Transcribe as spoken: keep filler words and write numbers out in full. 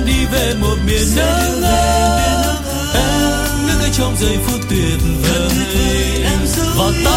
đi về một miền nước ơi. Em nước ơi trong giây phút tuyệt vời, và ta